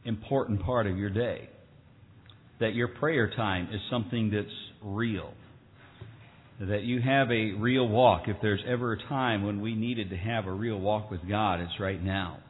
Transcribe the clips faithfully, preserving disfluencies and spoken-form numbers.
important part of your day. That your prayer time is something that's real. That you have a real walk. If there's ever a time when we needed to have a real walk with God, it's right now.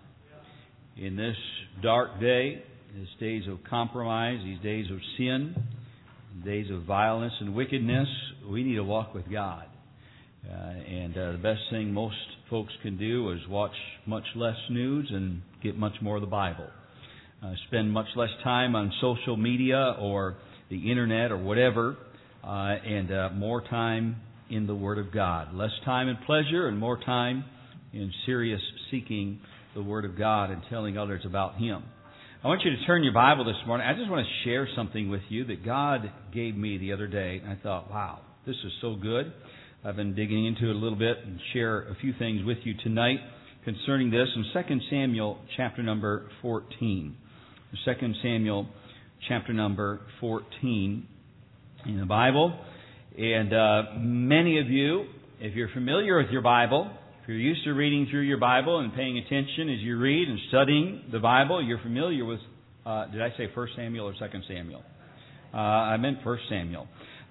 In this dark day, these days of compromise, these days of sin, days of violence and wickedness, we need to walk with God. Uh, and uh, the best thing most folks can do is watch much less news and get much more of the Bible. Uh, spend much less time on social media or the internet or whatever, uh, and uh, more time in the Word of God. Less time in pleasure and more time in serious seeking the Word of God and telling others about Him. I want you to turn your Bible this morning. I just want to share something with you that God gave me the other day. And I thought, wow, this is so good. I've been digging into it a little bit and share a few things with you tonight concerning this in Second Samuel chapter number fourteen. Second Samuel chapter number fourteen in the Bible. And uh, many of you, if you're familiar with your Bible, if you're used to reading through your Bible and paying attention as you read and studying the Bible, you're familiar with, uh, did I say First Samuel or Second Samuel? Uh, I meant First Samuel. Uh,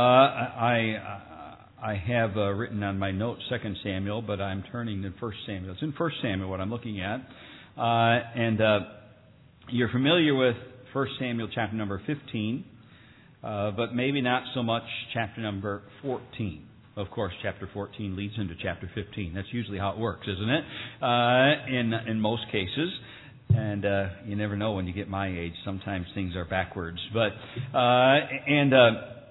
I... I have uh, written on my notes Second Samuel, but I'm turning to First Samuel. It's in First Samuel what I'm looking at. Uh, and uh, you're familiar with First Samuel chapter number fifteen, uh, but maybe not so much chapter number fourteen. Of course, chapter fourteen leads into chapter fifteen. That's usually how it works, isn't it? Uh, in, in most cases. And uh, you never know when you get my age. Sometimes things are backwards. But, uh, and, uh,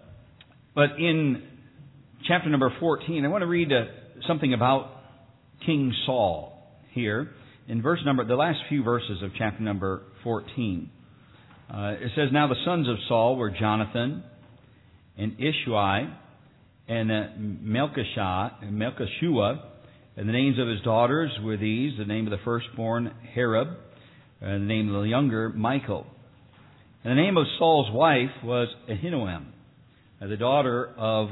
but in chapter number fourteen, I want to read uh, something about King Saul here. In verse number, the last few verses of chapter number fourteen. Uh, it says, "Now the sons of Saul were Jonathan and Ishui and uh, Melchishua, and Melchishua, and the names of his daughters were these: the name of the firstborn Herab, and the name of the younger Michal. And the name of Saul's wife was Ahinoam, the daughter of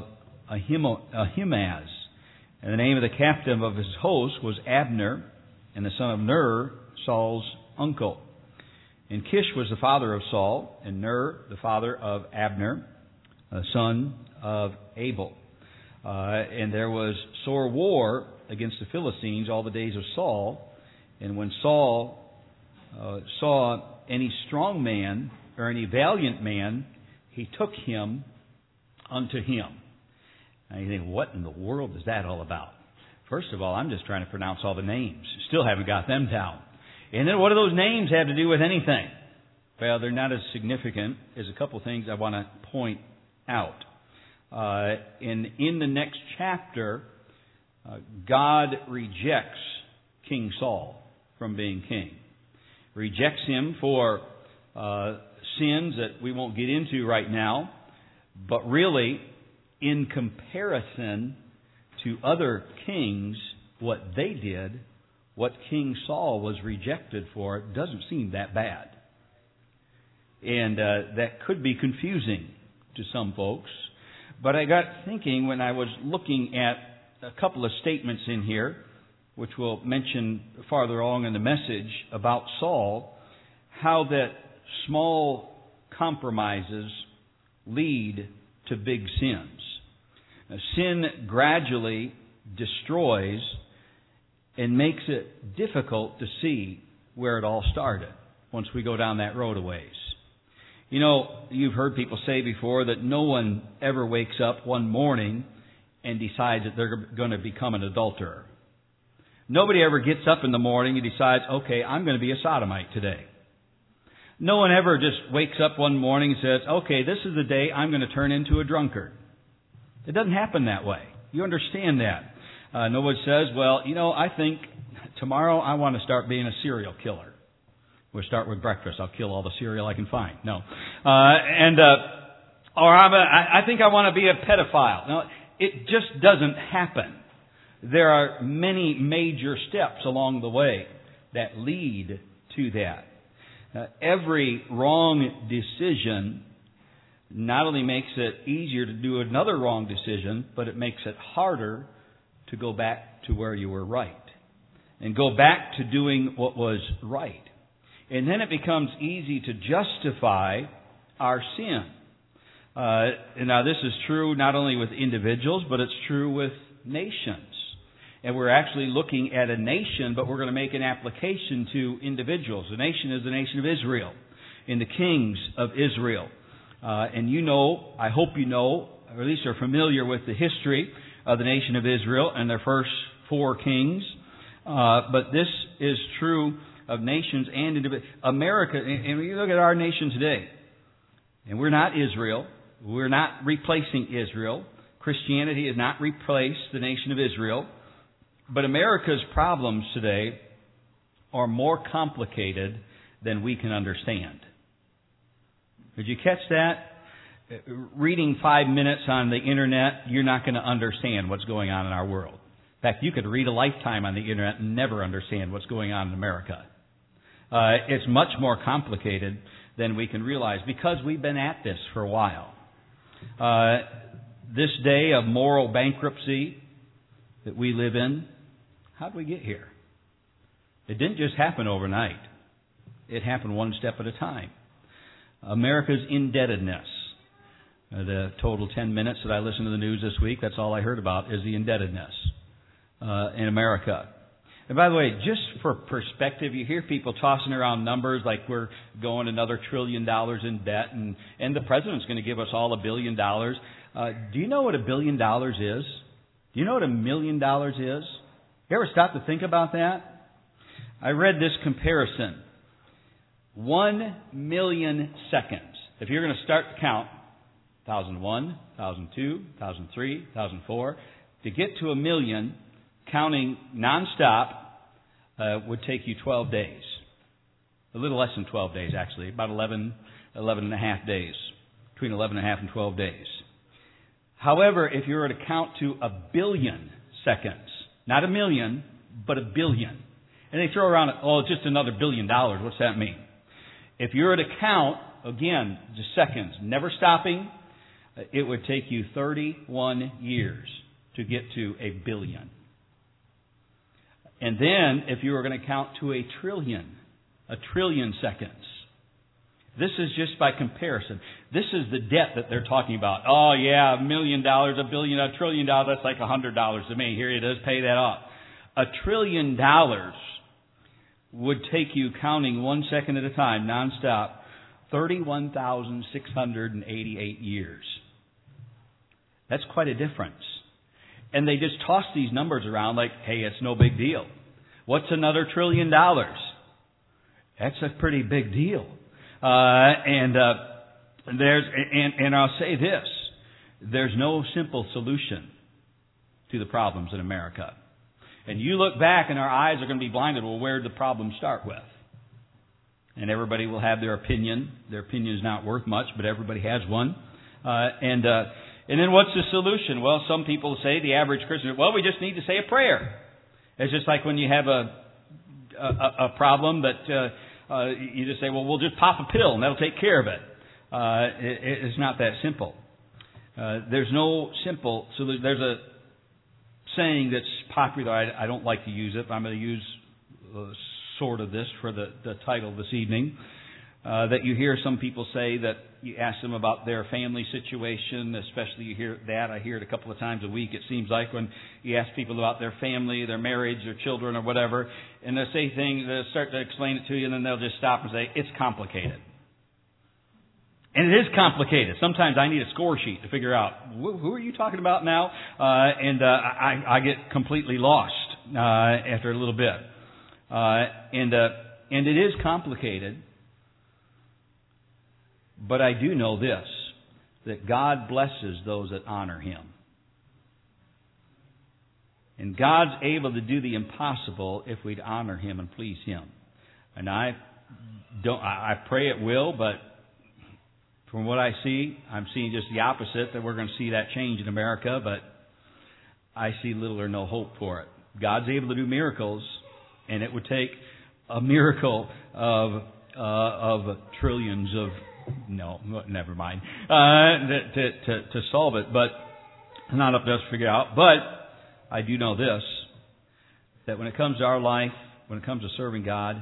Ahimaaz. And the name of the captain of his host was Abner, and the son of Ner, Saul's uncle. And Kish was the father of Saul, and Ner the father of Abner, the son of Abel. Uh, and there was sore war against the Philistines all the days of Saul. And when Saul uh, saw any strong man or any valiant man, he took him unto him." Now you think, what in the world is that all about? First of all, I'm just trying to pronounce all the names. Still haven't got them down. And then what do those names have to do with anything? Well, they're not as significant as a couple of things I want to point out. Uh, in, in the next chapter, uh, God rejects King Saul from being king. Rejects him for uh, sins that we won't get into right now, but really, in comparison to other kings, what they did, what King Saul was rejected for, doesn't seem that bad. And uh, that could be confusing to some folks. But I got thinking when I was looking at a couple of statements in here, which we'll mention farther along in the message about Saul, how that small compromises lead to big sins. Now, sin gradually destroys and makes it difficult to see where it all started once we go down that road a ways. You know, you've heard people say before that no one ever wakes up one morning and decides that they're going to become an adulterer. Nobody ever gets up in the morning and decides, okay, I'm going to be a sodomite today. No one ever just wakes up one morning and says, okay, this is the day I'm going to turn into a drunkard. It doesn't happen that way. You understand that. Uh, nobody says, well, you know, I think tomorrow I want to start being a serial killer. We'll start with breakfast. I'll kill all the cereal I can find. No. Uh, and, uh, or I'm a, I, I think I want to be a pedophile. No, it just doesn't happen. There are many major steps along the way that lead to that. Uh, every wrong decision not only makes it easier to do another wrong decision, but it makes it harder to go back to where you were right and go back to doing what was right. And then it becomes easy to justify our sin. Uh, and now this is true not only with individuals, but it's true with nations. And we're actually looking at a nation, but we're going to make an application to individuals. The nation is the nation of Israel, and the kings of Israel. Uh, and you know, I hope you know, or at least are familiar with the history of the nation of Israel and their first four kings. Uh, but this is true of nations and individuals. America, and when you look at our nation today, and we're not Israel, we're not replacing Israel. Christianity has not replaced the nation of Israel. But America's problems today are more complicated than we can understand. Did you catch that? Reading five minutes on the internet, you're not going to understand what's going on in our world. In fact, you could read a lifetime on the internet and never understand what's going on in America. Uh, it's much more complicated than we can realize because we've been at this for a while. Uh, this day of moral bankruptcy that we live in, how did we get here? It didn't just happen overnight. It happened one step at a time. America's indebtedness. Uh, the total ten minutes that I listened to the news this week, that's all I heard about is the indebtedness uh, in America. And by the way, just for perspective, you hear people tossing around numbers like we're going another trillion dollars in debt and, and the president's going to give us all a billion dollars. Uh, do you know what a billion dollars is? Do you know what a million dollars is? You ever stop to think about that? I read this comparison. One million seconds. If you're going to start to count, one thousand one, one thousand two, one thousand three, one thousand four, to get to a million, counting nonstop, uh, would take you twelve days. A little less than twelve days, actually. About eleven, eleven and a half days. Between eleven and a half and twelve days. However, if you were to count to a billion seconds, not a million, but a billion. And they throw around, oh, it's just another billion dollars. What's that mean? If you were to count, again, just seconds, never stopping, it would take you thirty-one years to get to a billion. And then, if you were going to count to a trillion, a trillion seconds. This is just by comparison. This is the debt that they're talking about. Oh, yeah, a million dollars, a billion, a trillion dollars, that's like a hundred dollars to me. Here it is, pay that off. A trillion dollars would take you, counting one second at a time, nonstop, thirty-one thousand six hundred eighty-eight years. That's quite a difference. And they just toss these numbers around like, hey, it's no big deal. What's another trillion dollars? That's a pretty big deal. Uh, and uh, there's and, and I'll say this: there's no simple solution to the problems in America. And you look back, and our eyes are going to be blinded. Well, where did the problem start with? And everybody will have their opinion. Their opinion is not worth much, but everybody has one. Uh, and uh, and then what's the solution? Well, some people say, the average Christian, well, we just need to say a prayer. It's just like when you have a a, a problem that. Uh, Uh, you just say, well, we'll just pop a pill and that'll take care of it. Uh, it it's not that simple. Uh, there's no simple, so there's a saying that's popular. I, I don't like to use it, but I'm going to use uh, sort of this for the, the title this evening. Uh, that you hear some people say that you ask them about their family situation, especially you hear that. I hear it a couple of times a week, it seems like, when you ask people about their family, their marriage, their children, or whatever, and they'll say things, they'll start to explain it to you, and then they'll just stop and say, it's complicated. And it is complicated. Sometimes I need a score sheet to figure out, who are you talking about now? Uh, and uh, I, I get completely lost uh, after a little bit. Uh, and uh, and it is complicated. But I do know this, that God blesses those that honor Him. And God's able to do the impossible if we'd honor Him and please Him. And I don't, I pray it will, but from what I see, I'm seeing just the opposite, that we're going to see that change in America, but I see little or no hope for it. God's able to do miracles, and it would take a miracle of, uh, of trillions of No, never mind. Uh, to, to, to solve it, but not up to us to figure out. But I do know this, that when it comes to our life, when it comes to serving God,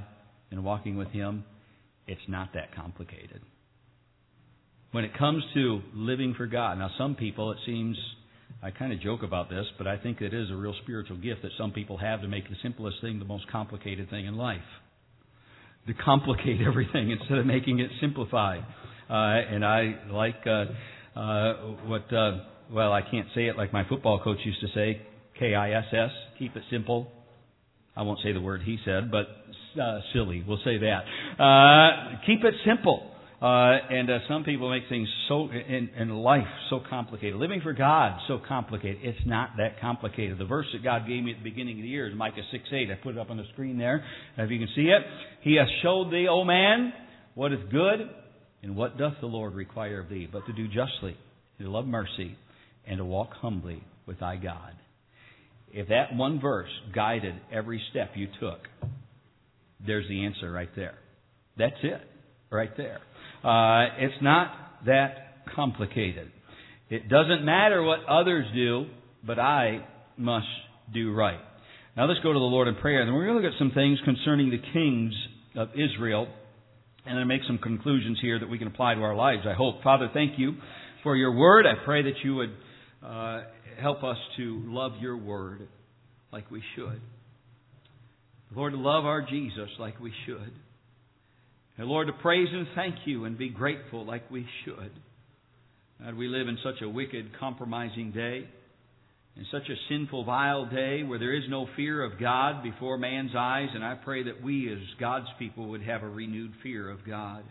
and walking with Him, it's not that complicated. When it comes to living for God, now some people, it seems, I kind of joke about this, but I think it is a real spiritual gift that some people have to make the simplest thing the most complicated thing in life. To complicate everything instead of making it simplified. Uh, and I like uh, uh, what, uh, well, I can't say it like my football coach used to say, K I S S, keep it simple. I won't say the word he said, but uh, silly, we'll say that. Uh, keep it simple. Uh, and uh, some people make things so in, in life so complicated. Living for God so complicated. It's not that complicated. The verse that God gave me at the beginning of the year is Micah six eight. I put it up on the screen there, if you can see it. He hath showed thee, O man, what is good, and what doth the Lord require of thee, but to do justly, to love mercy, and to walk humbly with thy God. If that one verse guided every step you took, there's the answer right there. That's it, right there. Uh, it's not that complicated. It doesn't matter what others do, but I must do right. Now let's go to the Lord in prayer. And we're going to look at some things concerning the kings of Israel, and then make some conclusions here that we can apply to our lives, I hope. Father, thank you for your word. I pray that you would uh, help us to love your word like we should. Lord, to love our Jesus like we should. And Lord, to praise and thank you and be grateful like we should. God, we live in such a wicked, compromising day, in such a sinful, vile day where there is no fear of God before man's eyes, and I pray that we as God's people would have a renewed fear of God.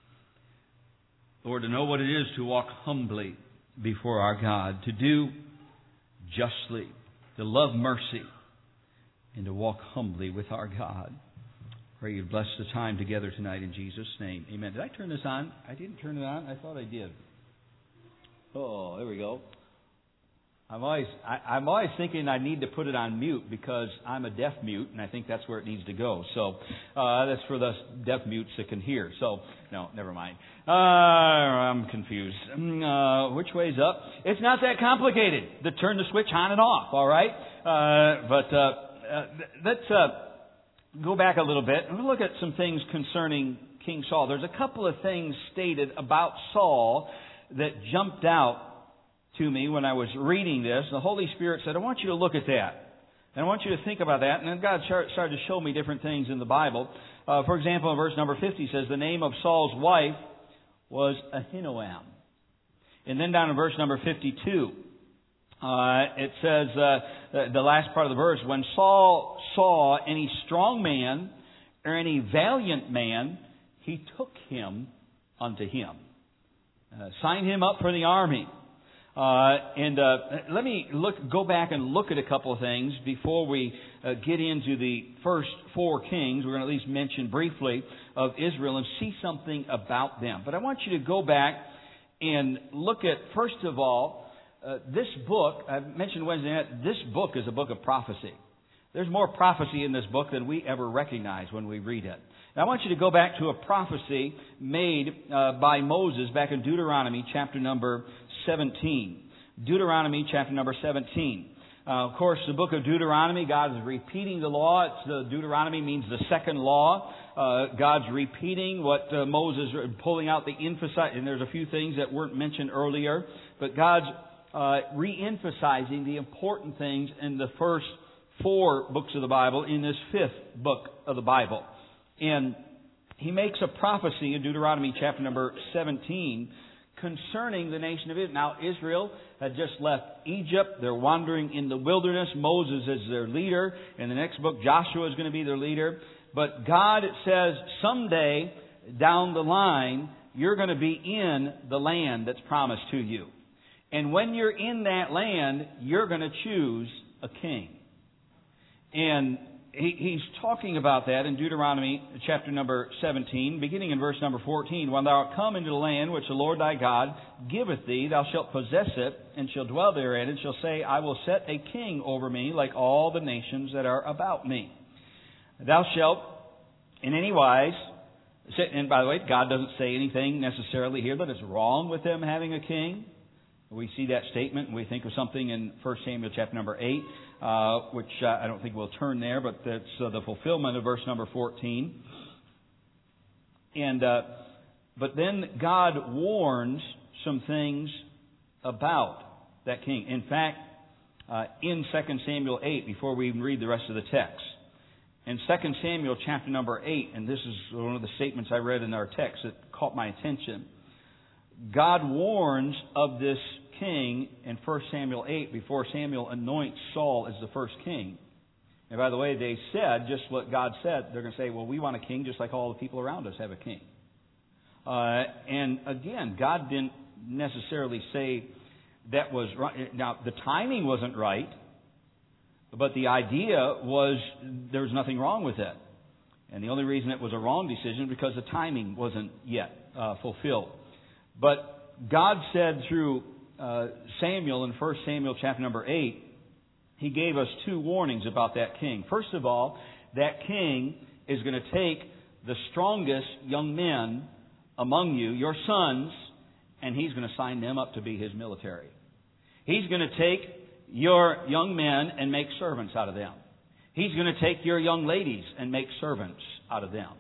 Lord, to know what it is to walk humbly before our God, to do justly, to love mercy, and to walk humbly with our God. Pray you bless the time together tonight in Jesus' name. Amen. Did I turn this on? I didn't turn it on. I thought I did. Oh, there we go. I'm always I, I'm always thinking I need to put it on mute because I'm a deaf mute, and I think that's where it needs to go. So uh, that's for the deaf mutes that can hear. So no, never mind. Uh, I'm confused. Uh, which way's up? It's not that complicated to turn the switch on and off. All right, uh, but uh, uh, let's. Uh, Go back a little bit and we'll look at some things concerning King Saul. There's a couple of things stated about Saul that jumped out to me when I was reading this. The Holy Spirit said, I want you to look at that. And I want you to think about that. And then God started to show me different things in the Bible. Uh, for example, in verse number fifty says, the name of Saul's wife was Ahinoam. And then down in verse number fifty-two, Uh, it says, uh, the last part of the verse, when Saul saw any strong man or any valiant man, he took him unto him. Uh, signed him up for the army. Uh, and uh, let me look, go back and look at a couple of things before we uh, get into the first four kings. We're going to at least mention briefly of Israel and see something about them. But I want you to go back and look at, first of all, Uh, this book, I mentioned Wednesday night, this book is a book of prophecy. There's more prophecy in this book than we ever recognize when we read it. Now, I want you to go back to a prophecy made uh, by Moses back in Deuteronomy chapter number seventeen. Deuteronomy chapter number seventeen. Uh, of course, the book of Deuteronomy, God is repeating the law. It's the Deuteronomy means the second law. Uh, God's repeating what uh, Moses, pulling out the emphasize, and there's a few things that weren't mentioned earlier, but God's Uh, re-emphasizing the important things in the first four books of the Bible in this fifth book of the Bible. And he makes a prophecy in Deuteronomy chapter number seventeen concerning the nation of Israel. Now, Israel had just left Egypt. They're wandering in the wilderness. Moses is their leader. In the next book, Joshua is going to be their leader. But God, it says, someday down the line, you're going to be in the land that's promised to you. And when you're in that land, you're going to choose a king. And he, he's talking about that in Deuteronomy chapter number seventeen, beginning in verse number fourteen. When thou art come into the land which the Lord thy God giveth thee, thou shalt possess it, and shalt dwell therein, and shalt say, I will set a king over me like all the nations that are about me. Thou shalt in any wise, and by the way, God doesn't say anything necessarily here that is wrong with them having a king. We see that statement and we think of something in First Samuel chapter number eight, uh, which uh, I don't think we'll turn there, but that's uh, the fulfillment of verse number fourteen. And uh, but then God warns some things about that king. In fact, uh, in Second Samuel eight, before we even read the rest of the text, in Second Samuel chapter number eight, and this is one of the statements I read in our text that caught my attention, God warns of this king in First Samuel eight before Samuel anoints Saul as the first king. And by the way, they said just what God said. They're going to say, well, we want a king just like all the people around us have a king. Uh, and again, God didn't necessarily say that was right. Now, the timing wasn't right, but the idea was there was nothing wrong with it. And the only reason it was a wrong decision is because the timing wasn't yet uh, fulfilled. But God said through uh, Samuel in First Samuel chapter number eight, He gave us two warnings about that king. First of all, that king is going to take the strongest young men among you, your sons, and he's going to sign them up to be his military. He's going to take your young men and make servants out of them. He's going to take your young ladies and make servants out of them.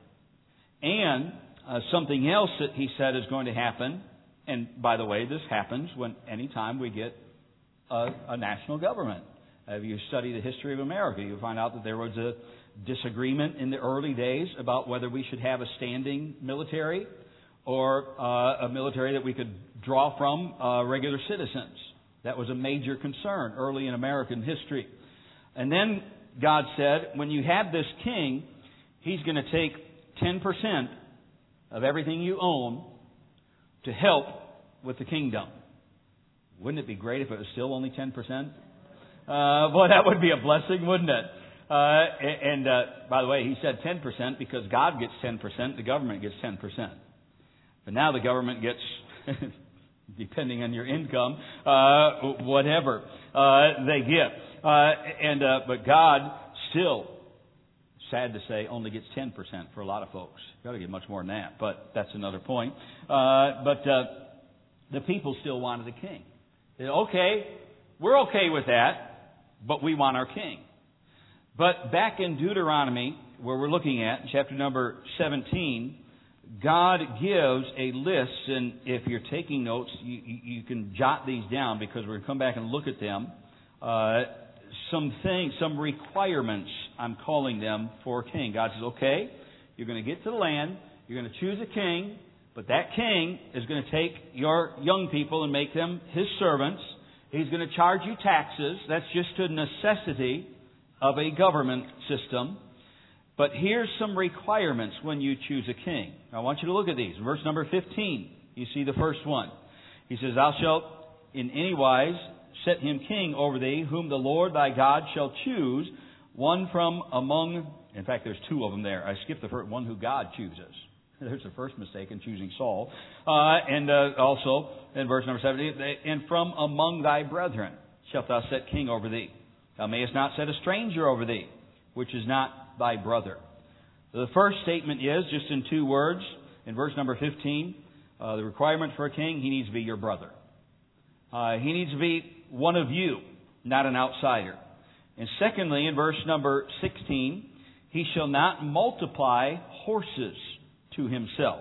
And uh, something else that he said is going to happen, and by the way, this happens when any time we get a, a national government. If you study the history of America, you'll find out that there was a disagreement in the early days about whether we should have a standing military or uh, a military that we could draw from uh, regular citizens. That was a major concern early in American history. And then God said, when you have this king, he's going to take ten percent of everything you own to help with the kingdom. Wouldn't it be great if it was still only ten percent? Uh, boy, that would be a blessing, wouldn't it? Uh, and, uh, by the way, he said ten percent because God gets ten percent, the government gets ten percent. But now the government gets, depending on your income, uh, whatever, uh, they get. Uh, and, uh, but God still, sad to say, only gets ten percent for a lot of folks. You've got to get much more than that, but that's another point. Uh, but, uh, the people still wanted a king. They said, okay, we're okay with that, but we want our king. But back in Deuteronomy, where we're looking at, chapter number seventeen, God gives a list, and if you're taking notes, you, you can jot these down because we're going to come back and look at them. Uh, some things, some requirements, I'm calling them, for a king. God says, okay, you're going to get to the land, you're going to choose a king, but that king is going to take your young people and make them his servants. He's going to charge you taxes. That's just a necessity of a government system. But here's some requirements when you choose a king. I want you to look at these. Verse number fifteen, you see the first one. He says, Thou shalt in any wise set him king over thee, whom the Lord thy God shall choose, one from among... In fact, there's two of them there. I skipped the first one, who God chooses. There's the first mistake in choosing Saul. Uh, and uh, also, in verse number seventeen, and from among thy brethren shalt thou set king over thee. Thou mayest not set a stranger over thee, which is not thy brother. The first statement is, just in two words, in verse number fifteen, uh, the requirement for a king, he needs to be your brother. Uh, he needs to be one of you, not an outsider. And secondly, in verse number sixteen, he shall not multiply horses to himself.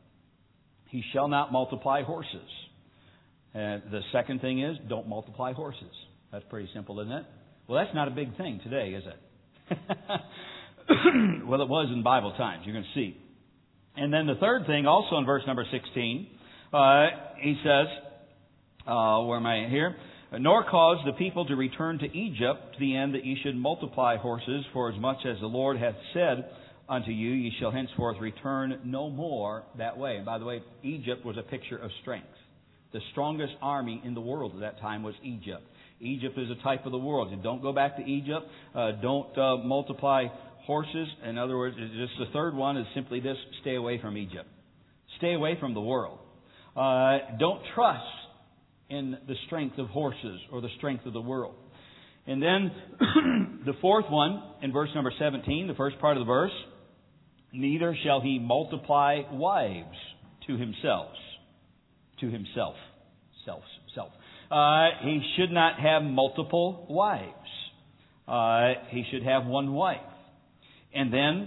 He shall not multiply horses. And the second thing is, don't multiply horses. That's pretty simple, isn't it? Well, that's not a big thing today, is it? Well, it was in Bible times. You're going to see. And then the third thing, also in verse number sixteen, uh, he says, uh, where am I here? Nor cause the people to return to Egypt to the end that ye should multiply horses, for as much as the Lord hath said unto you, ye shall henceforth return no more that way. And by the way, Egypt was a picture of strength. The strongest army in the world at that time was Egypt. Egypt is a type of the world. And don't go back to Egypt. Uh, don't uh, multiply horses. In other words, just the third one is simply this: stay away from Egypt. Stay away from the world. Uh, don't trust in the strength of horses or the strength of the world. And then the fourth one, in verse number seventeen, the first part of the verse, neither shall he multiply wives to himself. To himself. Self. Self. Uh, he should not have multiple wives. Uh, he should have one wife. And then,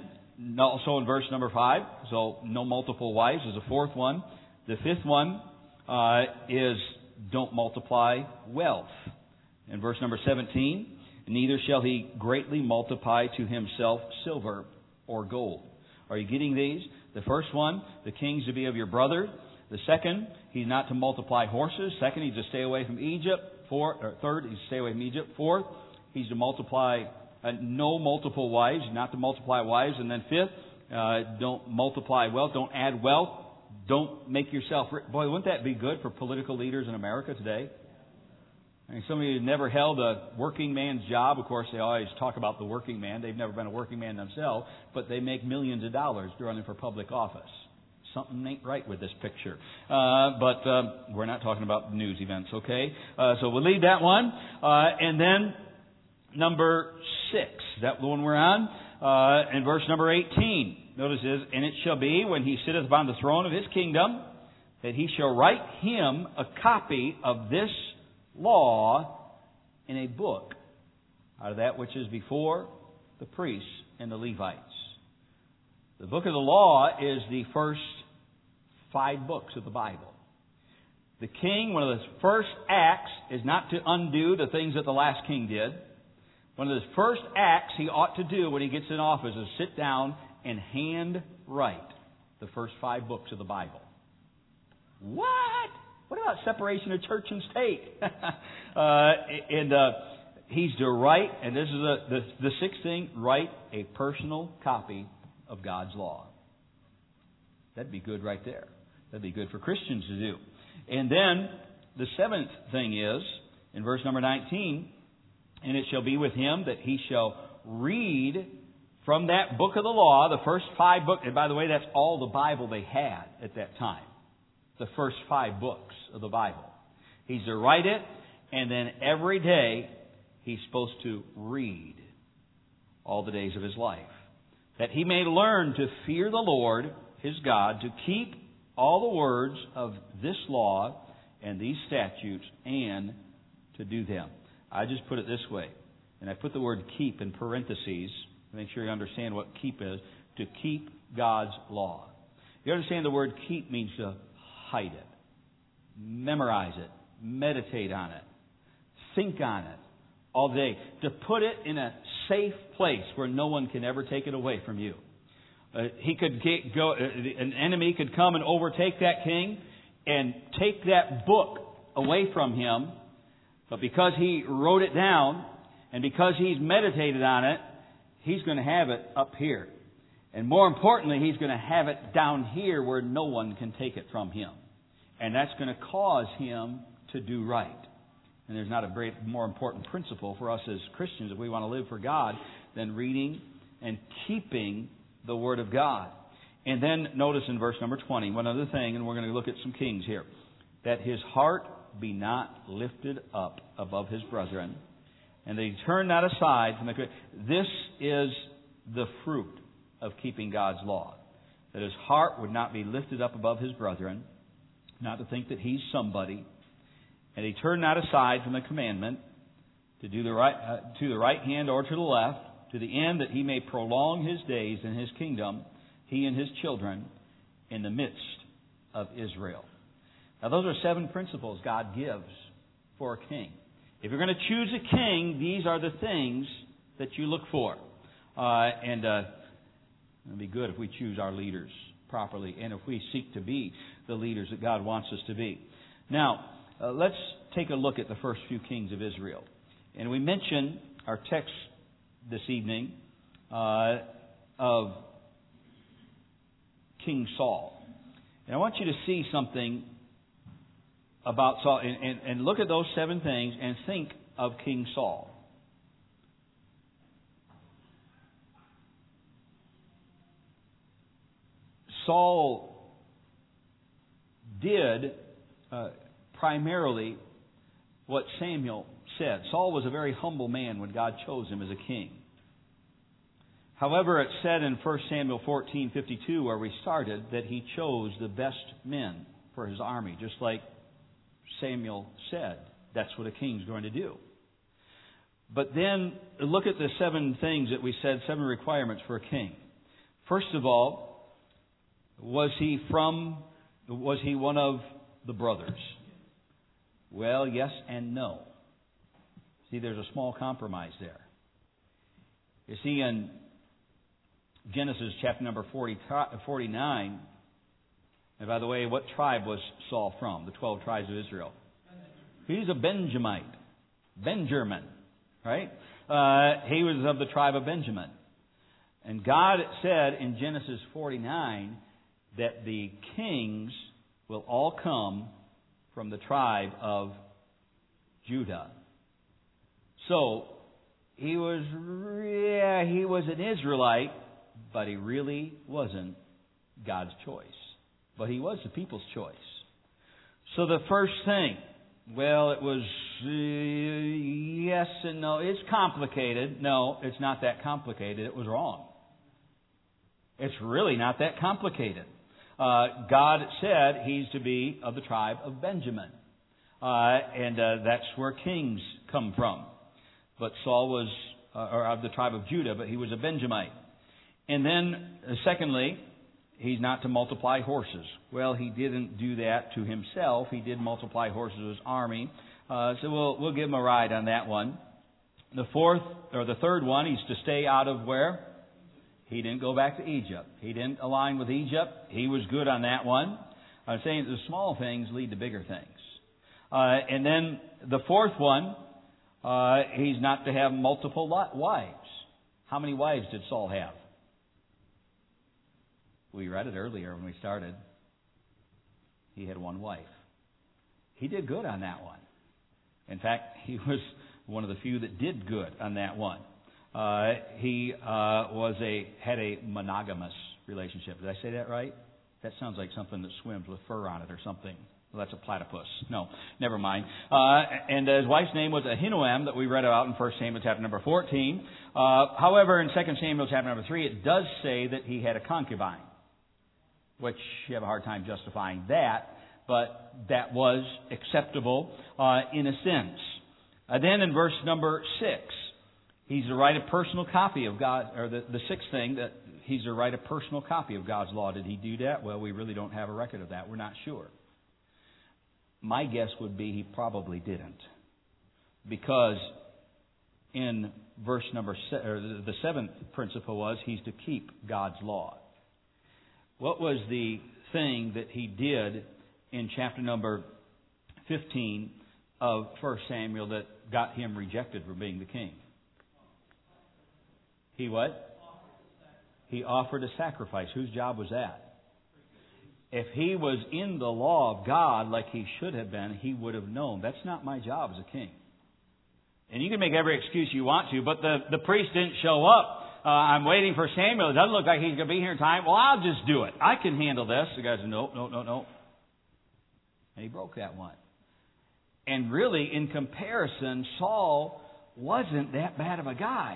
also in verse number five, so no multiple wives is the fourth one. The fifth one uh, is don't multiply wealth. In verse number seventeen, neither shall he greatly multiply to himself silver or gold. Are you getting these? The first one, the king's to be of your brother. The second, he's not to multiply horses. Second, he's to stay away from Egypt. Fourth, or third, he's to stay away from Egypt. Fourth, he's to multiply uh, no multiple wives, not to multiply wives. And then fifth, uh, don't multiply wealth, don't add wealth, don't make yourself rich. Boy, wouldn't that be good for political leaders in America today? I mean, somebody who's never held a working man's job, of course, they always talk about the working man. They've never been a working man themselves, but they make millions of dollars running for public office. Something ain't right with this picture. Uh, but uh, we're not talking about news events, okay? Uh, so we'll leave that one. Uh, and then number six, is that the one we're on? Uh, in verse number eighteen, notice this, and it shall be when he sitteth upon the throne of his kingdom, that he shall write him a copy of this law in a book out of that which is before the priests and the Levites. The book of the law is the first five books of the Bible. The king, one of his first acts is not to undo the things that the last king did. One of his first acts he ought to do when he gets in office is sit down and hand write the first five books of the Bible. What? What about separation of church and state? uh, and uh, he's to write, and this is a, the, the sixth thing, write a personal copy of God's law. That'd be good right there. That'd be good for Christians to do. And then the seventh thing is, in verse number nineteen, and it shall be with him that he shall read from that book of the law, the first five books. And by the way, that's all the Bible they had at that time. The first five books of the Bible. He's to write it, and then every day he's supposed to read all the days of his life, that he may learn to fear the Lord his God, to keep all the words of this law and these statutes, and to do them. I just put it this way, and I put the word keep in parentheses to make sure you understand what keep is, to keep God's law. You understand the word keep means to hide it, memorize it, meditate on it, think on it all day, to put it in a safe place where no one can ever take it away from you. Uh, he could get, go. Uh, an enemy could come and overtake that king and take that book away from him, but because he wrote it down and because he's meditated on it, he's going to have it up here. And more importantly, he's going to have it down here where no one can take it from him. And that's going to cause him to do right. And there's not a great, more important principle for us as Christians if we want to live for God than reading and keeping the Word of God. And then notice in verse number twenty, one other thing, and we're going to look at some kings here. That his heart be not lifted up above his brethren, and that he turn not aside from the... This is the fruit of keeping God's law. That his heart would not be lifted up above his brethren, not to think that he's somebody, and he turn not aside from the commandment to do the right, uh, to the right hand or to the left, to the end that he may prolong his days in his kingdom, he and his children, in the midst of Israel. Now those are seven principles God gives for a king. If you're going to choose a king, these are the things that you look for. Uh, and uh, it would be good if we choose our leaders properly and if we seek to be the leaders that God wants us to be. Now, uh, let's take a look at the first few kings of Israel. And we mention our text this evening uh, of King Saul. And I want you to see something about Saul and, and, and look at those seven things and think of King Saul. Saul did uh, primarily what Samuel said. Saul was a very humble man when God chose him as a king. However, it's said in First Samuel fourteen fifty-two, where we started, that he chose the best men for his army, just like Samuel said. That's what a king's going to do. But then look at the seven things that we said, seven requirements for a king. First of all, was he from, was he one of the brothers? Well, yes and no. See, there's a small compromise there. You see, in Genesis chapter number forty, forty-nine, and by the way, what tribe was Saul from? The twelve tribes of Israel. He's a Benjamite. Benjamin, right? Uh, he was of the tribe of Benjamin. And God said in Genesis forty-nine that the kings will all come from the tribe of Judah. So, he was, yeah, he was an Israelite, but he really wasn't God's choice. But he was the people's choice. So the first thing, well, it was uh, yes and no. It's complicated. No, it's not that complicated. It was wrong. It's really not that complicated. Uh, God said he's to be of the tribe of Benjamin. Uh, and uh, that's where kings come from. But Saul was uh, or of the tribe of Judah, but he was a Benjamite. And then, uh, secondly, he's not to multiply horses. Well, he didn't do that to himself. He did multiply horses to his army. Uh, so we'll we'll give him a ride on that one. The fourth or the third one, he's to stay out of where? He didn't go back to Egypt. He didn't align with Egypt. He was good on that one. I'm saying the small things lead to bigger things. Uh, and then the fourth one, uh, he's not to have multiple wives. How many wives did Saul have? We read it earlier when we started. He had one wife. He did good on that one. In fact, he was one of the few that did good on that one. Uh, he uh, was a had a monogamous relationship. Did I say that right? That sounds like something that swims with fur on it or something. Well, that's a platypus. No, never mind. Uh, and his wife's name was Ahinoam that we read about in First Samuel chapter number fourteen. Uh, however, in Second Samuel chapter number three, it does say that he had a concubine, which you have a hard time justifying that, but that was acceptable uh, in a sense. Uh, then in verse number six, he's to write a personal copy of God, or the, the sixth thing, that he's to write a personal copy of God's law. Did he do that? Well, we really don't have a record of that. We're not sure. My guess would be he probably didn't. Because in verse number seven, or the seventh principle was he's to keep God's law. What was the thing that he did in chapter number fifteen of First Samuel that got him rejected from being the king? He what? He offered a sacrifice. Whose job was that? If he was in the law of God like he should have been, he would have known, that's not my job as a king. And you can make every excuse you want to, but the, the priest didn't show up. Uh, I'm waiting for Samuel. It doesn't look like he's going to be here in time. Well, I'll just do it. I can handle this. The guy said, no, no, no, no. And he broke that one. And really, in comparison, Saul wasn't that bad of a guy.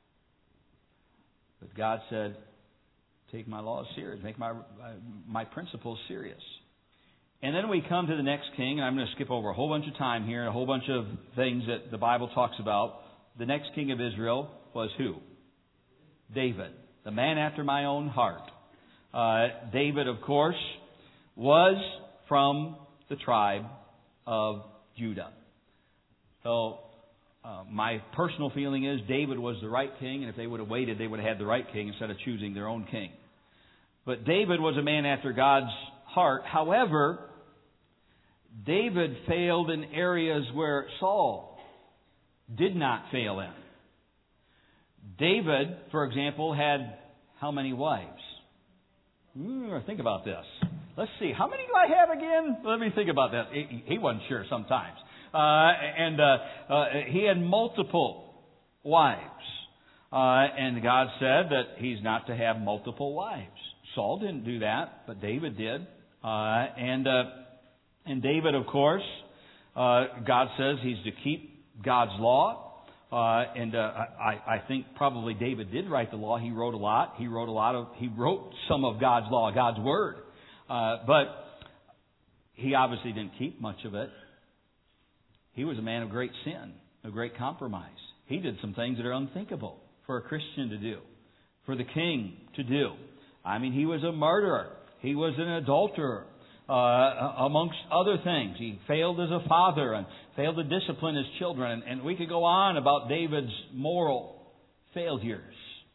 But God said, take my laws serious. Make my my principles serious. And then we come to the next king, and I'm going to skip over a whole bunch of time here and a whole bunch of things that the Bible talks about. The next king of Israel was who? David, the man after my own heart. Uh, David, of course, was from the tribe of Judah. So, uh, my personal feeling is David was the right king, and if they would have waited, they would have had the right king instead of choosing their own king. But David was a man after God's heart. However, David failed in areas where Saul did not fail in. David, for example, had how many wives? Mm, think about this. Let's see. How many do I have again? Let me think about that. He, he wasn't sure sometimes. Uh, and uh, uh, he had multiple wives. Uh, and God said that he's not to have multiple wives. Saul didn't do that, but David did. Uh, and uh, and David, of course, uh, God says he's to keep God's law. Uh, and uh, I, I think probably David did write the law. He wrote a lot. He wrote a lot of. He wrote some of God's law, God's word. Uh, but he obviously didn't keep much of it. He was a man of great sin, of great compromise. He did some things that are unthinkable for a Christian to do, for the king to do. I mean, he was a murderer. He was an adulterer, uh, amongst other things. He failed as a father and failed to discipline his children. And, and we could go on about David's moral failures.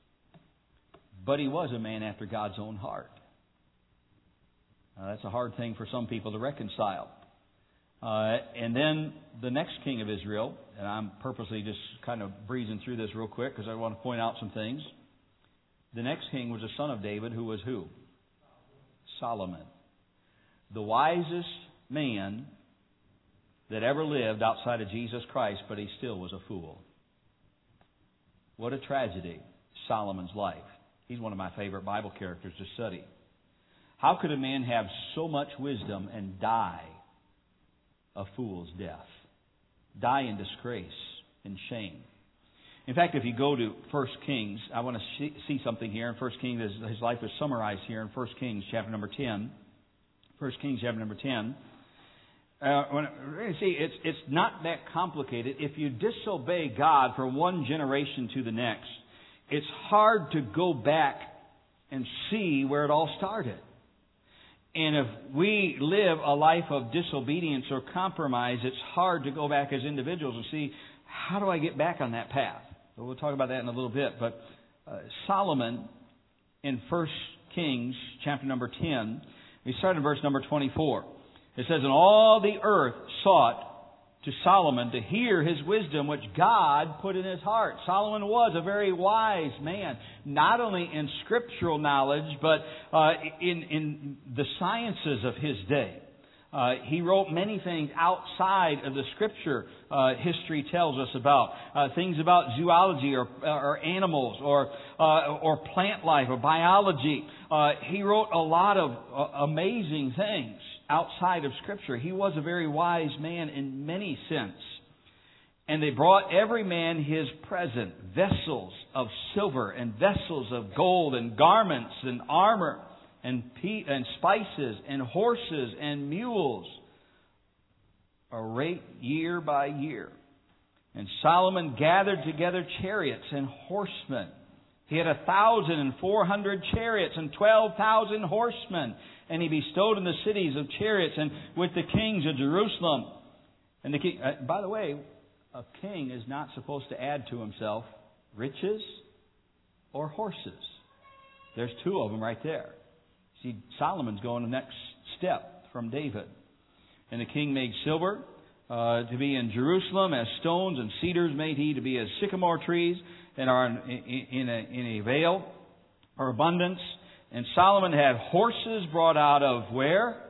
But he was a man after God's own heart. Uh, that's a hard thing for some people to reconcile. Uh, and then the next king of Israel, and I'm purposely just kind of breezing through this real quick because I want to point out some things. The next king was a son of David who was who? Solomon. The wisest man that ever lived outside of Jesus Christ, but he still was a fool. What a tragedy, Solomon's life. He's one of my favorite Bible characters to study. How could a man have so much wisdom and die a fool's death? Die in disgrace and shame. In fact, if you go to First Kings, I want to see something here in First Kings. His life is summarized here in First Kings chapter number ten. First Kings chapter number ten. Uh, when, see, it's it's not that complicated. If you disobey God from one generation to the next, it's hard to go back and see where it all started. And if we live a life of disobedience or compromise, it's hard to go back as individuals and see, how do I get back on that path? So we'll talk about that in a little bit. But uh, Solomon in First Kings chapter number ten, we start in verse number twenty-four. It says, and all the earth sought to Solomon to hear his wisdom, which God put in his heart. Solomon was a very wise man, not only in scriptural knowledge, but uh, in, in the sciences of his day. Uh, he wrote many things outside of the Scripture uh, history tells us about. Uh, things about zoology or, or animals or uh, or plant life or biology. Uh, he wrote a lot of uh, amazing things outside of Scripture. He was a very wise man in many sense. And they brought every man his present, vessels of silver and vessels of gold and garments and armor and pe- and spices and horses and mules, a rate year by year. And Solomon gathered together chariots and horsemen. He had a thousand and four hundred chariots and twelve thousand horsemen. And he bestowed in the cities of chariots and with the kings of Jerusalem. And the king, uh, by the way, a king is not supposed to add to himself riches or horses. There's two of them right there. See, Solomon's going the next step from David. And the king made silver uh, to be in Jerusalem as stones, and cedars made he to be as sycamore trees, and are in, in, a, in a vale or abundance. And Solomon had horses brought out of where?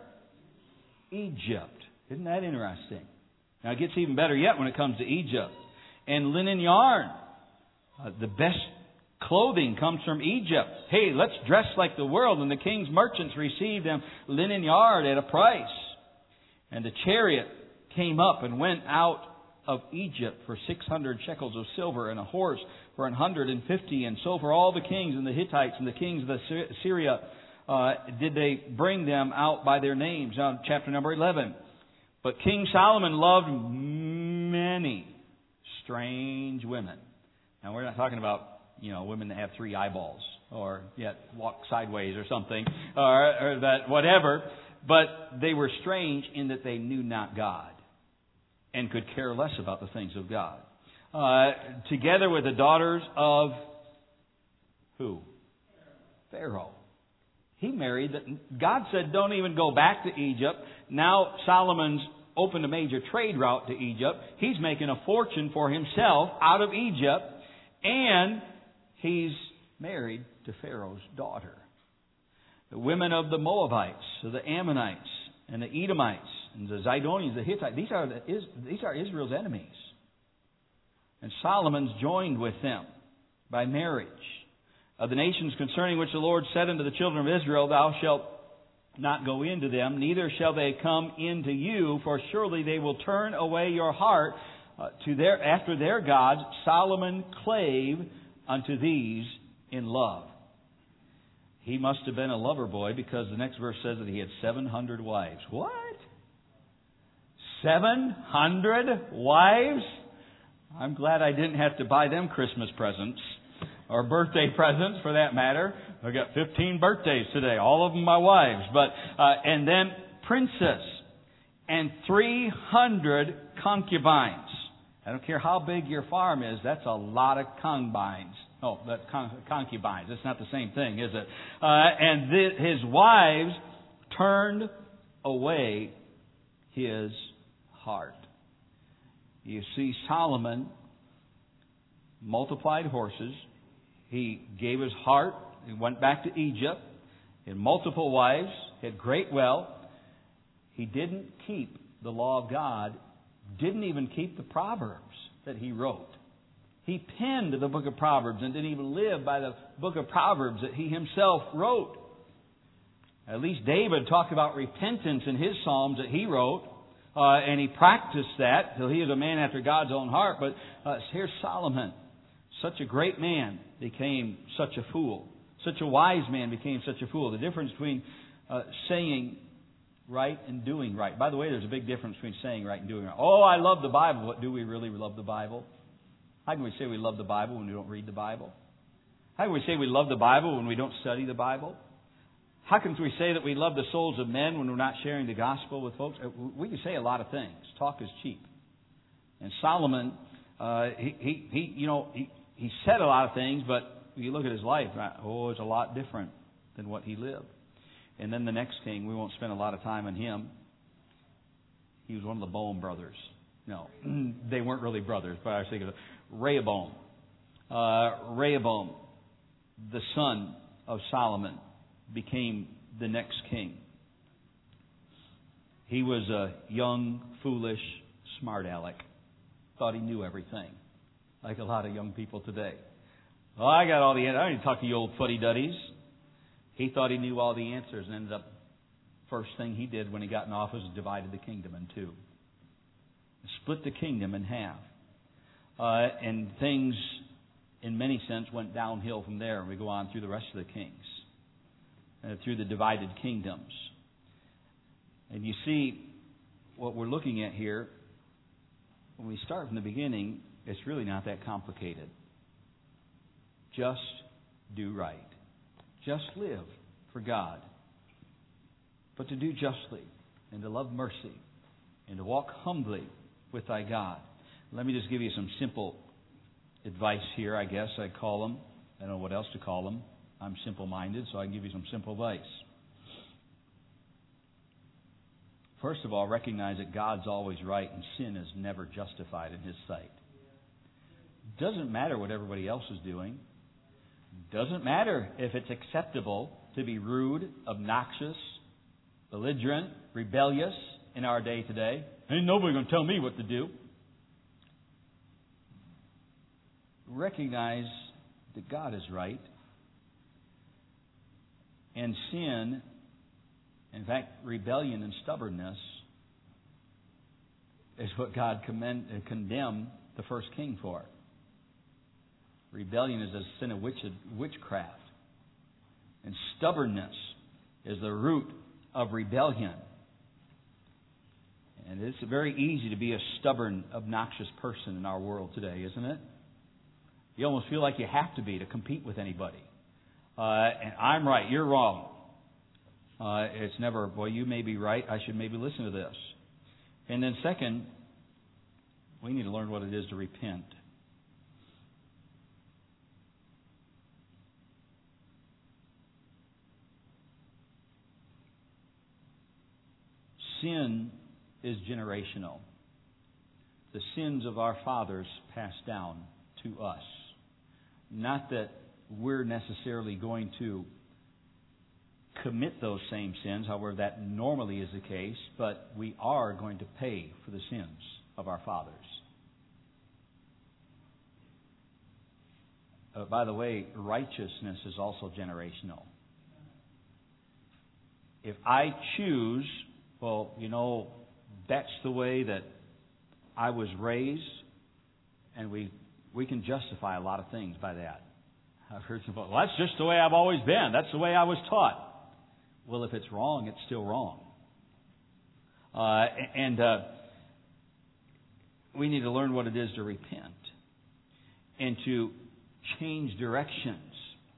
Egypt. Isn't that interesting? Now it gets even better yet when it comes to Egypt. And linen yarn. Uh, the best clothing comes from Egypt. Hey, let's dress like the world. And the king's merchants received them linen yard at a price. And the chariot came up and went out of Egypt for six hundred shekels of silver, and a horse for an hundred and fifty. And so for all the kings and the Hittites and the kings of the Syria uh, did they bring them out by their names. Now, chapter number eleven. But King Solomon loved many strange women. Now, we're not talking about, you know, women that have three eyeballs or yet walk sideways or something or, or that whatever. But they were strange in that they knew not God and could care less about the things of God. Uh, together with the daughters of who? Pharaoh. He married. The, God said, don't even go back to Egypt. Now Solomon's opened a major trade route to Egypt. He's making a fortune for himself out of Egypt. And he's married to Pharaoh's daughter. The women of the Moabites, of the Ammonites, and the Edomites, and the Zidonians, the Hittites. These are, the, these are Israel's enemies. And Solomon's joined with them by marriage. Of the nations concerning which the Lord said unto the children of Israel, thou shalt not go into them, neither shall they come into you, for surely they will turn away your heart uh, to their after their gods. Solomon clave unto these in love. He must have been a lover boy, because the next verse says that he had seven hundred wives. What? seven hundred wives? I'm glad I didn't have to buy them Christmas presents or birthday presents for that matter. I got fifteen birthdays today, all of them my wives. But uh, and then princess and three hundred concubines. I don't care how big your farm is, that's a lot of concubines. Oh, that's con- concubines. It's not the same thing, is it? Uh, and th- his wives turned away his heart. You see, Solomon multiplied horses. He gave his heart. He went back to Egypt. He had multiple wives. He had great wealth. He didn't keep the law of God. Didn't even keep the Proverbs that he wrote. He penned the book of Proverbs and didn't even live by the book of Proverbs that he himself wrote. At least David talked about repentance in his Psalms that he wrote. Uh, and he practiced that till he is a man after God's own heart. But uh, here's Solomon. Such a great man became such a fool. Such a wise man became such a fool. The difference between uh, saying right and doing right. By the way, there's a big difference between saying right and doing right. Oh, I love the Bible. But do we really love the Bible? How can we say we love the Bible when we don't read the Bible? How can we say we love the Bible when we don't study the Bible? How can we say that we love the souls of men when we're not sharing the gospel with folks? We can say a lot of things. Talk is cheap. And Solomon, uh, he, he, he, you know, he, he said a lot of things, but if you look at his life, oh, it's a lot different than what he lived. And then the next king, we won't spend a lot of time on him. He was one of the Bohm brothers. No, they weren't really brothers, but I was thinking of Rehoboam. Uh, Rehoboam, the son of Solomon, became the next king. He was a young, foolish, smart aleck. Thought he knew everything, like a lot of young people today. Oh, I got all the answers. I don't need to talk to you old fuddy-duddies. He thought he knew all the answers and ended up, first thing he did when he got in office was divided the kingdom in two. Split the kingdom in half. Uh, and things, in many sense, went downhill from there. And we go on through the rest of the kings. Uh, through the divided kingdoms. And you see, what we're looking at here, when we start from the beginning, it's really not that complicated. Just do right. Just live for God. But to do justly, and to love mercy, and to walk humbly with thy God. Let me just give you some simple advice here, I guess I'd call them. I don't know what else to call them. I'm simple-minded, so I can give you some simple advice. First of all, recognize that God's always right and sin is never justified in His sight. Doesn't matter what everybody else is doing. Doesn't matter if it's acceptable to be rude, obnoxious, belligerent, rebellious in our day today. Ain't nobody going to tell me what to do. Recognize that God is right. And sin, in fact, rebellion and stubbornness, is what God commend, uh, condemned the first king for. Rebellion is a sin of witch, witchcraft. And stubbornness is the root of rebellion. And it's very easy to be a stubborn, obnoxious person in our world today, isn't it? You almost feel like you have to be to compete with anybody. Uh, and I'm right, you're wrong. Uh, it's never, boy, you may be right, I should maybe listen to this. And then second, we need to learn what it is to repent. Sin is generational. The sins of our fathers passed down to us. Not that we're necessarily going to commit those same sins, however that normally is the case, but we are going to pay for the sins of our fathers. Uh, by the way, righteousness is also generational. If I choose, well, you know, that's the way that I was raised, and we we can justify a lot of things by that. I've heard some folks, well, that's just the way I've always been. That's the way I was taught. Well, if it's wrong, it's still wrong. Uh, and uh, we need to learn what it is to repent and to change directions.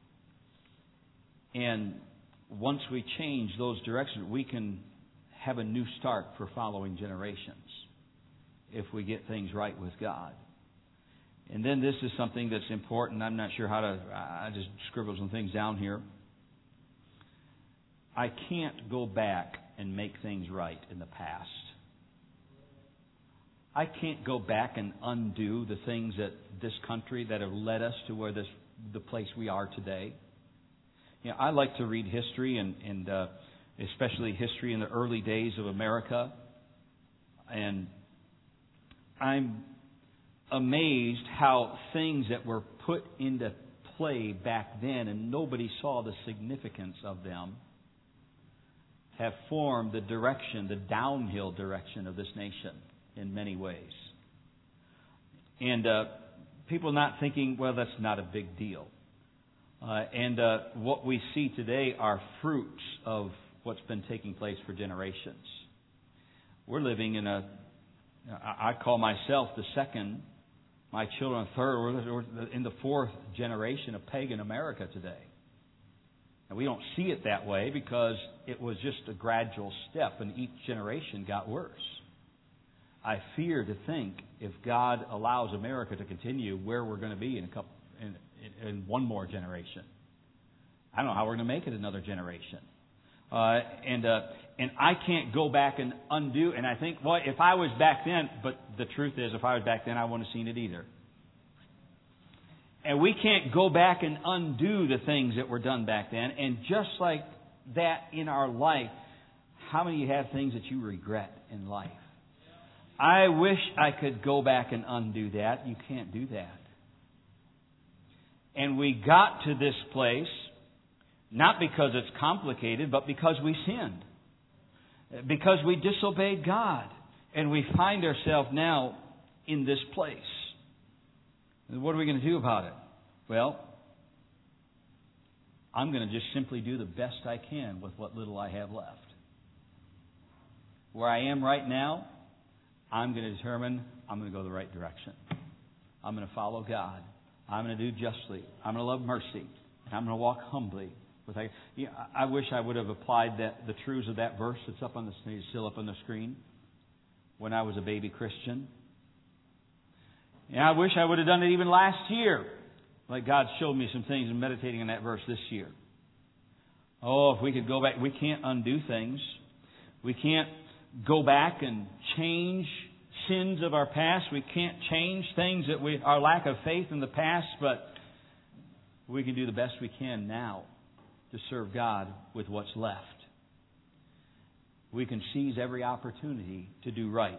And once we change those directions, we can have a new start for following generations if we get things right with God. And then this is something that's important. I'm not sure how to, I just scribbled some things down here. I can't go back and make things right in the past. I can't go back and undo the things that this country that have led us to where this, the place we are today. You know, I like to read history, and, and uh, especially history in the early days of America. And I'm amazed how things that were put into play back then and nobody saw the significance of them have formed the direction, the downhill direction of this nation in many ways. And uh, people not thinking, well, that's not a big deal. Uh, and uh, what we see today are fruits of what's been taking place for generations. We're living in a, I call myself the second, my children third, we're in the fourth generation of pagan America today. And we don't see it that way because it was just a gradual step and each generation got worse. I fear to think if God allows America to continue where we're going to be in a couple, in, in, in one more generation. I don't know how we're going to make it another generation. Uh, and uh, and I can't go back and undo. And I think, well, if I was back then, but the truth is, if I was back then, I wouldn't have seen it either. And we can't go back and undo the things that were done back then. And just like that in our life, how many of you have things that you regret in life? I wish I could go back and undo that. You can't do that. And we got to this place not because it's complicated, but because we sinned. Because we disobeyed God. And we find ourselves now in this place. And what are we going to do about it? Well, I'm going to just simply do the best I can with what little I have left. Where I am right now, I'm going to determine I'm going to go the right direction. I'm going to follow God. I'm going to do justly. I'm going to love mercy. I'm going to walk humbly. With I, you know, I wish I would have applied that the truths of that verse that's up on the it's still up on the screen when I was a baby Christian. And I wish I would have done it even last year. Like God showed me some things and meditating on that verse this year. Oh, if we could go back. We can't undo things. We can't go back and change sins of our past. We can't change things that we, our lack of faith in the past, but we can do the best we can now to serve God with what's left. We can seize every opportunity to do right.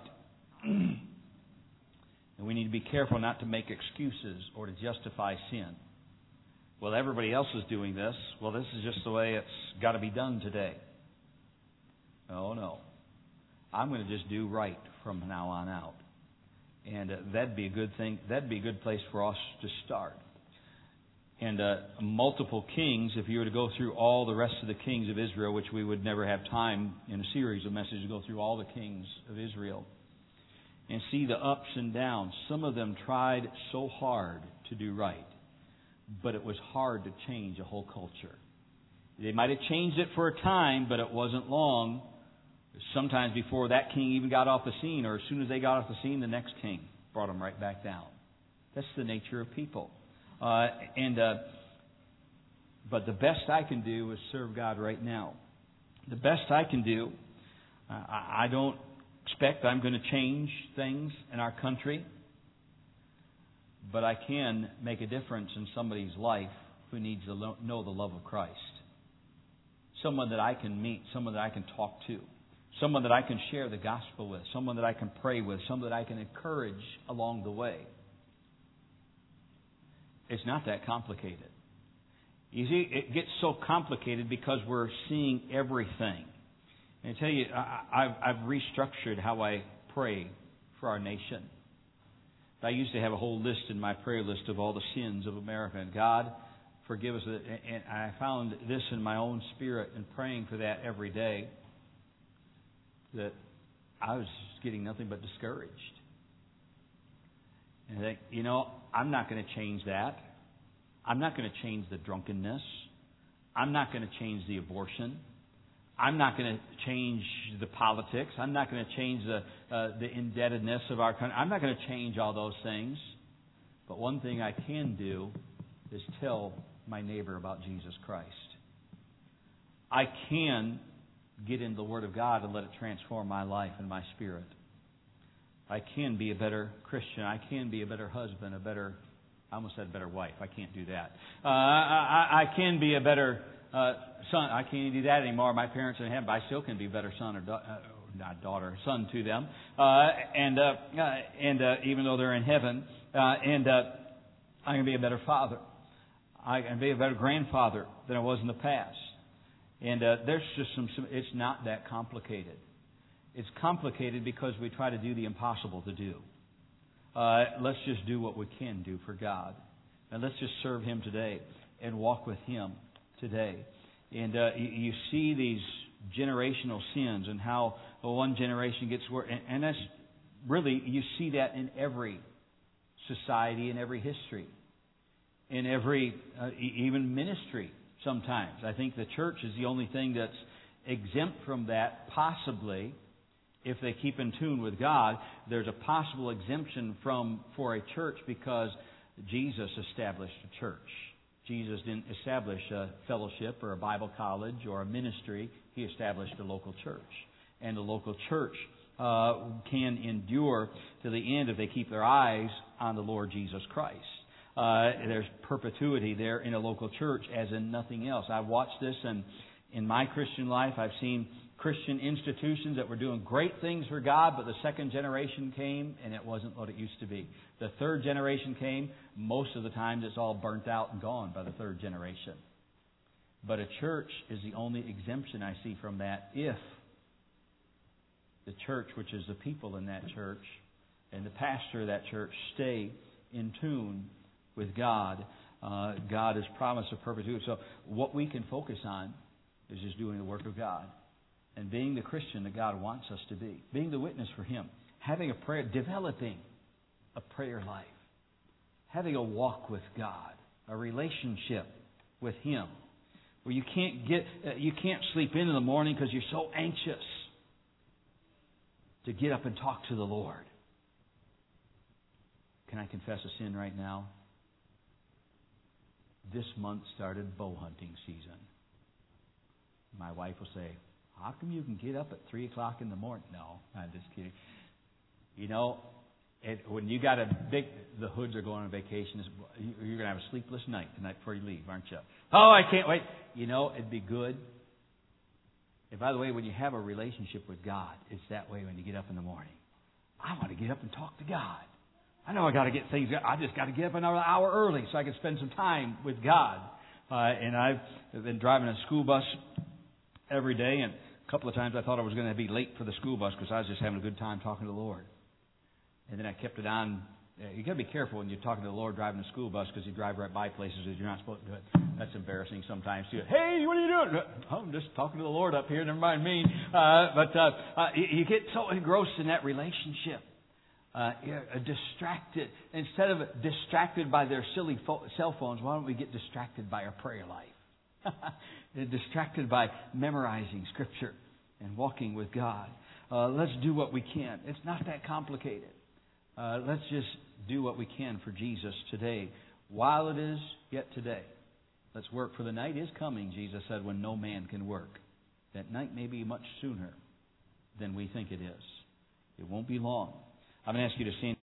And we need to be careful not to make excuses or to justify sin. Well, everybody else is doing this. Well, this is just the way it's got to be done today. Oh, no. I'm going to just do right from now on out. And uh, that'd be a good thing. That'd be a good place for us to start. And uh, multiple kings, if you were to go through all the rest of the kings of Israel, which we would never have time in a series of messages to go through all the kings of Israel, and see the ups and downs. Some of them tried so hard to do right, but it was hard to change a whole culture. They might have changed it for a time, but it wasn't long. Sometimes before that king even got off the scene, or as soon as they got off the scene, the next king brought them right back down. That's the nature of people. Uh, and uh, but the best I can do is serve God right now. The best I can do, uh, I, I don't expect I'm going to change things in our country, but I can make a difference in somebody's life who needs to lo- know the love of Christ. Someone that I can meet, someone that I can talk to, someone that I can share the gospel with, someone that I can pray with, someone that I can encourage along the way. It's not that complicated. You see, it gets so complicated because we're seeing everything. And I tell you, I, I've, I've restructured how I pray for our nation. I used to have a whole list in my prayer list of all the sins of America. And God, forgive us. And I found this in my own spirit and praying for that every day, that I was getting nothing but discouraged. And I think, you know, I'm not going to change that. I'm not going to change the drunkenness. I'm not going to change the abortion. I'm not going to change the politics. I'm not going to change the uh, the indebtedness of our country. I'm not going to change all those things. But one thing I can do is tell my neighbor about Jesus Christ. I can get into the Word of God and let it transform my life and my spirit. I can be a better Christian. I can be a better husband, a better, I almost said better wife. I can't do that. Uh, I, I can be a better uh, son. I can't do that anymore. My parents are in heaven, but I still can be a better son or da- uh, not daughter, son to them. Uh, and uh, uh, and uh, even though they're in heaven, uh, and uh, I can be a better father. I can be a better grandfather than I was in the past. And uh, there's just some, some, it's not that complicated. It's complicated because we try to do the impossible to do. Uh, let's just do what we can do for God. And let's just serve Him today and walk with Him today. And uh, you, you see these generational sins and how one generation gets worse. And, and that's really, you see that in every society, in every history, in every, uh, even ministry sometimes. I think the church is the only thing that's exempt from that, possibly. If they keep in tune with God, there's a possible exemption from for a church because Jesus established a church. Jesus didn't establish a fellowship or a Bible college or a ministry. He established a local church. And the local church uh, can endure to the end if they keep their eyes on the Lord Jesus Christ. Uh, there's perpetuity there in a local church as in nothing else. I've watched this, and in my Christian life, I've seen Christian institutions that were doing great things for God, but the second generation came and it wasn't what it used to be. The third generation came, most of the times it's all burnt out and gone by the third generation. But a church is the only exemption I see from that if the church, which is the people in that church, and the pastor of that church stay in tune with God. Uh, God has promised a perpetuity. So what we can focus on is just doing the work of God and being the Christian that God wants us to be, being the witness for Him, having a prayer, developing a prayer life, having a walk with God, a relationship with Him, where you can't get, uh, you can't sleep in in the morning because you're so anxious to get up and talk to the Lord. Can I confess a sin right now? This month started bow hunting season. My wife will say, how come you can get up at three o'clock in the morning? No, I'm just kidding. You know, it, when you got a big, the hoods are going on vacation, you're going to have a sleepless night the night before you leave, aren't you? Oh, I can't wait. You know, it'd be good. And by the way, when you have a relationship with God, it's that way when you get up in the morning. I want to get up and talk to God. I know I got to get things. I just got to get up another hour early so I can spend some time with God. Uh, and I've been driving a school bus every day, and a couple of times I thought I was going to be late for the school bus because I was just having a good time talking to the Lord. And then I kept it on. You got to be careful when you're talking to the Lord driving a school bus because you drive right by places that you're not supposed to do it. That's embarrassing sometimes too. Hey, what are you doing? Oh, I'm just talking to the Lord up here. Never mind me. Uh, but uh, uh, you, you get so engrossed in that relationship. Uh, you're distracted. Instead of distracted by their silly fo- cell phones, why don't we get distracted by our prayer life? Distracted by memorizing Scripture and walking with God. Uh, let's do what we can. It's not that complicated. Uh, let's just do what we can for Jesus today, while it is yet today. Let's work, for the night is coming, Jesus said, when no man can work. That night may be much sooner than we think it is. It won't be long. I'm going to ask you to stand.